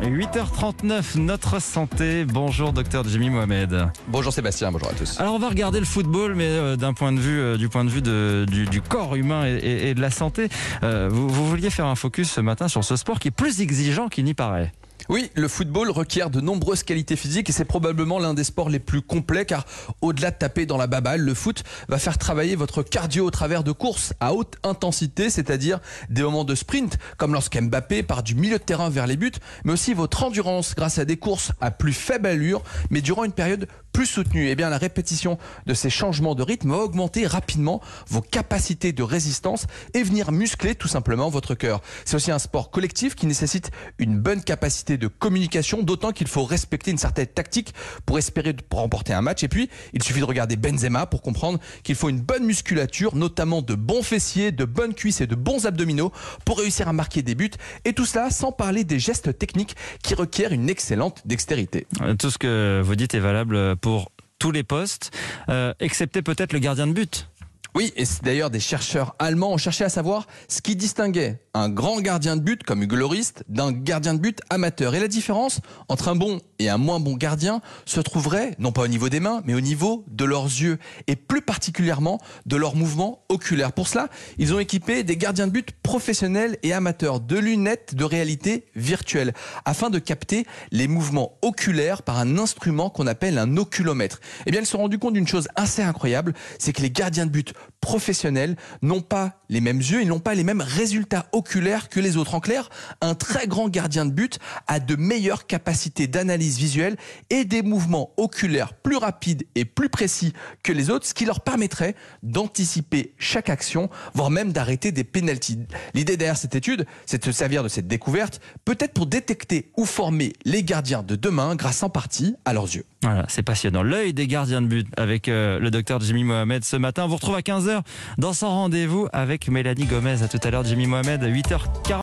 8h39, notre santé. Bonjour docteur Jimmy Mohamed. Bonjour Sébastien, bonjour à tous. Alors on va regarder le football, mais du point de vue du corps humain et de la santé. Vous vouliez faire un focus ce matin sur ce sport qui est plus exigeant qu'il n'y paraît. Oui, le football requiert de nombreuses qualités physiques et c'est probablement l'un des sports les plus complets car au-delà de taper dans la baballe, le foot va faire travailler votre cardio au travers de courses à haute intensité, c'est-à-dire des moments de sprint comme lorsqu'Mbappé part du milieu de terrain vers les buts, mais aussi votre endurance grâce à des courses à plus faible allure mais durant une période plus soutenue. Eh bien, la répétition de ces changements de rythme va augmenter rapidement vos capacités de résistance et venir muscler tout simplement votre cœur. C'est aussi un sport collectif qui nécessite une bonne capacité de communication, d'autant qu'il faut respecter une certaine tactique pour espérer remporter un match. Et puis, il suffit de regarder Benzema pour comprendre qu'il faut une bonne musculature, notamment de bons fessiers, de bonnes cuisses et de bons abdominaux pour réussir à marquer des buts. Et tout cela sans parler des gestes techniques qui requièrent une excellente dextérité. Tout ce que vous dites est valable pour tous les postes, excepté peut-être le gardien de but. Oui, et c'est d'ailleurs des chercheurs allemands ont cherché à savoir ce qui distinguait un grand gardien de but comme Hugo Lloris d'un gardien de but amateur. Et la différence entre un bon et un moins bon gardien se trouverait, non pas au niveau des mains, mais au niveau de leurs yeux, et plus particulièrement de leurs mouvements oculaires. Pour cela, ils ont équipé des gardiens de but professionnels et amateurs de lunettes de réalité virtuelle, afin de capter les mouvements oculaires par un instrument qu'on appelle un oculomètre. Eh bien, ils se sont rendus compte d'une chose assez incroyable, c'est que les gardiens de but professionnels n'ont pas les mêmes yeux, ils n'ont pas les mêmes résultats oculaires que les autres. En clair, un très grand gardien de but a de meilleures capacités d'analyse visuelle et des mouvements oculaires plus rapides et plus précis que les autres, ce qui leur permettrait d'anticiper chaque action, voire même d'arrêter des pénaltys. L'idée derrière cette étude, c'est de se servir de cette découverte, peut-être pour détecter ou former les gardiens de demain grâce en partie à leurs yeux. Voilà, c'est passionnant. L'œil des gardiens de but avec le docteur Jimmy Mohamed ce matin. On vous retrouve à 15h dans son rendez-vous avec Mélanie Gomez. À tout à l'heure, Jimmy Mohamed, 8h40.